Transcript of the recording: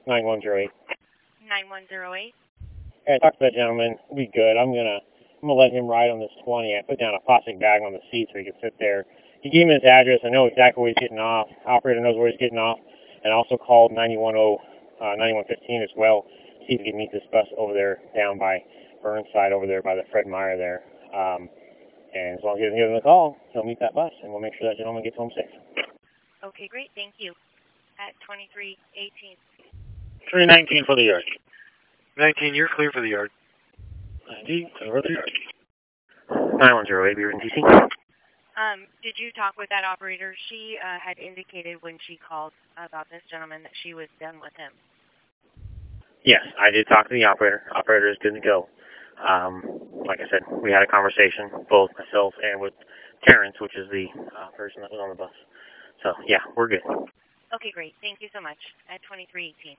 9108. 9108. I talked to that gentleman. It'll be good. I'm gonna let him ride on this 20. I put down a plastic bag on the seat so he can sit there. He gave me his address. I know exactly where he's getting off. Operator knows where he's getting off, and also called 9115 as well. See if he can meet this bus over there down by Burnside over there by the Fred Meyer there. And as long as he doesn't give him a call, he'll meet that bus, and we'll make sure that gentleman gets home safe. Okay, great. Thank you. At 2318. 319 for the yard. 19, you're clear for the yard. 90, clear for the yard. 9108, Beaver DC. Did you talk with that operator? She had indicated when she called about this gentleman that she was done with him. Yes, I did talk to the operator. Operator is good to go. Like I said, we had a conversation, both myself and with Terrence, which is the person that was on the bus. So, yeah, we're good. Okay, great. Thank you so much. At 2318.